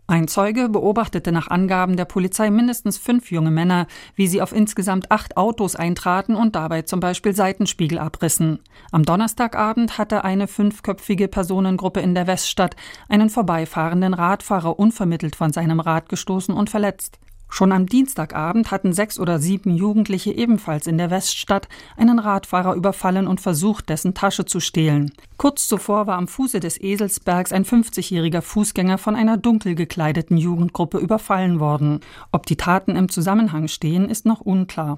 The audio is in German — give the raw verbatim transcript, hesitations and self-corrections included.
Ein Zeuge beobachtete nach Angaben der Polizei mindestens fünf junge Männer, wie sie auf insgesamt acht Autos eintraten und dabei zum Beispiel Seitenspiegel abrissen. Am Donnerstagabend hatte eine fünfköpfige Personengruppe in der Weststadt einen vorbeifahrenden Radfahrer unvermittelt von seinem Rad gestoßen und verletzt. Schon am Dienstagabend hatten sechs oder sieben Jugendliche ebenfalls in der Weststadt einen Radfahrer überfallen und versucht, dessen Tasche zu stehlen. Kurz zuvor war am Fuße des Eselsbergs ein fünfzigjähriger Fußgänger von einer dunkel gekleideten Jugendgruppe überfallen worden. Ob die Taten im Zusammenhang stehen, ist noch unklar.